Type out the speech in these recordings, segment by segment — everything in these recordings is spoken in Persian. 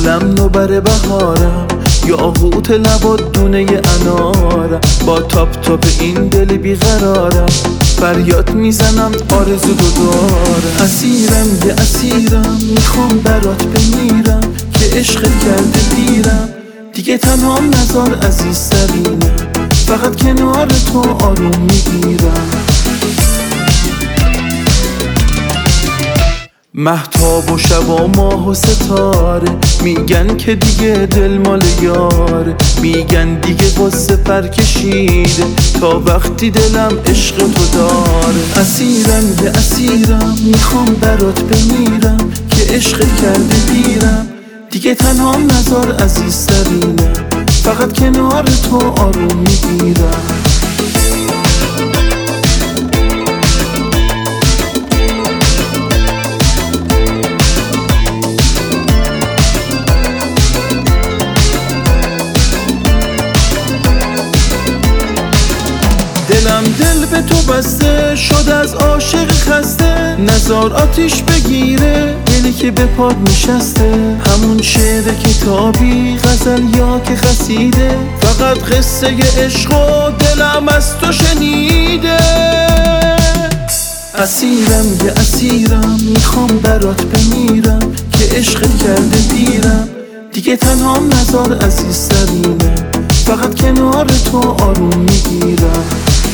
حالم نوبر بهارم، یاقوت لبات دونه انارم، با تاپ تاپ این دل بیقرارم، فریاد میزنم آرزو دارم. اسیرم یه اسیرم، میخوام برات بمیرم که عشق کرده پیرم، دیگه تنها نزار عزیزترینم، فقط کنار تو آروم میگیرم. مهتاب و شب و ماه و ستاره میگن که دیگه دل مال یاره، میگن دیگه واسه پر کشیده تا وقتی دلم عشق تو داره. اسیرم یه اسیرم، میخوام برات بمیرم که عشق کرده پیرم، دیگه تنها نزار عزیزترینم، فقط کنار تو آروم میگیرم. دلم دل به تو بسته شد از عاشق خسته، نزار آتیش بگیره دلی که به پاد نشسته، همون شعر کتابی غزل یا که قصیده، فقط قصه عشق و دلم از تو شنیده. اسیرم یه اسیرم، میخوام برات بمیرم که عشق کرده پیرم، دیگه تنها نزار عزیزترینم، فقط کنار تو آروم میگیرم.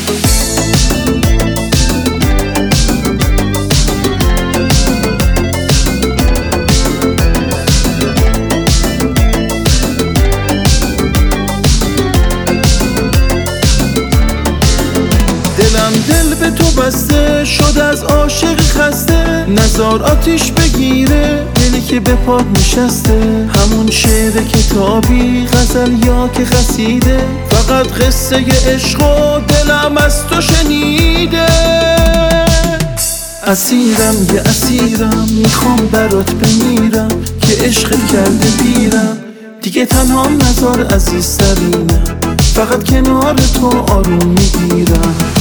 دلم دل به تو بسته شد از عاشق خسته، نزار آتیش بگیره دلی که به پاد نشسته، همون شعر کتابی غزل یا که قصیده، فقط قصه عشق و دلم از تو شنیده. اسیرم یه اسیرم، میخوام برات بمیرم که عشق کرده پیرم، دیگه تنها نزار عزیزترینم، فقط کنار تو آروم میگیرم.